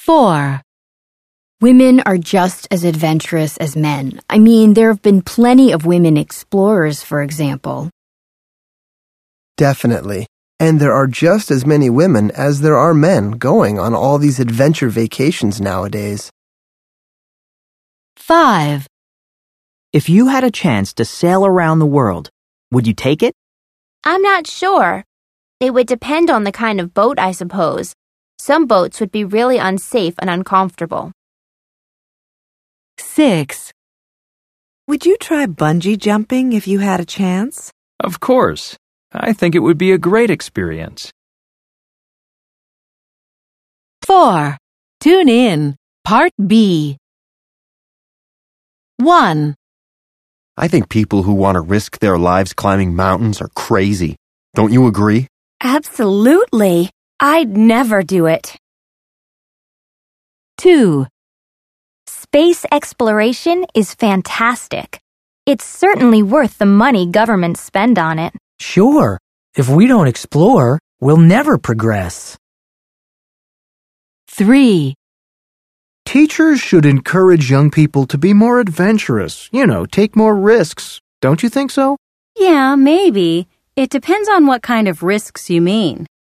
4. Women are just as adventurous as men. I mean, there have been plenty of women explorers, for example. Definitely. And there are just as many women as there are men going on all these adventure vacations nowadays. 5. If you had a chance to sail around the world, would you take it? I'm not sure. It would depend on the kind of boat, I suppose. Some boats would be really unsafe and uncomfortable. 6. Would you try bungee jumping if you had a chance? Of course. I think it would be a great experience. 4. Tune in. Part B. 1. I think people who want to risk their lives climbing mountains are crazy. Don't you agree? Absolutely. I'd never do it. 2. Space exploration is fantastic. It's certainly worth the money governments spend on it. Sure. If we don't explore, we'll never progress. 3. Teachers should encourage young people to be more adventurous, take more risks. Don't you think so? Yeah, maybe. It depends on what kind of risks you mean.